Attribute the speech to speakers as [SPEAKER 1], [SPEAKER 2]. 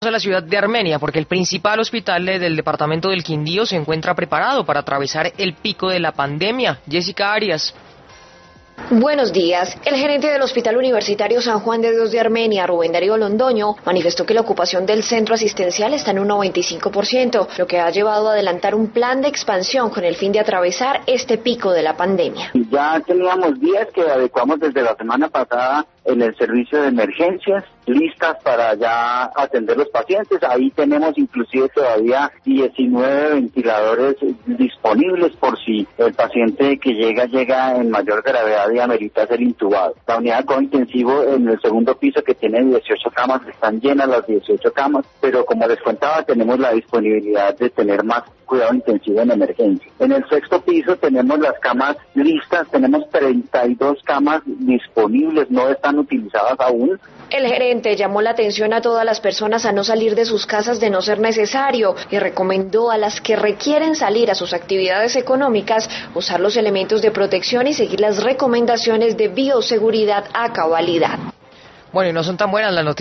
[SPEAKER 1] a la ciudad de Armenia, porque el principal hospital del departamento del Quindío se encuentra preparado para atravesar el pico de la pandemia. Jessica Arias.
[SPEAKER 2] Buenos días. El gerente del Hospital Universitario San Juan de Dios de Armenia, Rubén Darío Londoño, manifestó que la ocupación del centro asistencial está en un 95%, lo que ha llevado a adelantar un plan de expansión con el fin de atravesar este pico de la pandemia.
[SPEAKER 3] Ya teníamos días que adecuamos desde la semana pasada en el servicio de emergencias, listas para ya atender los pacientes. Ahí tenemos inclusive todavía 19 ventiladores disponibles por si el paciente que llega en mayor gravedad y amerita ser intubado. La unidad de cuidado intensivo en el segundo piso, que tiene 18 camas, están llenas las 18 camas, pero como les contaba, tenemos la disponibilidad de tener más cuidado intensivo en emergencia. En el sexto piso tenemos las camas listas, tenemos 32 camas disponibles, no están utilizadas aún.
[SPEAKER 2] El gerente llamó la atención a todas las personas a no salir de sus casas de no ser necesario y recomendó a las que requieren salir a sus actividades económicas usar los elementos de protección y seguir las recomendaciones de bioseguridad a cabalidad.
[SPEAKER 1] Bueno, y no son tan buenas las noticias.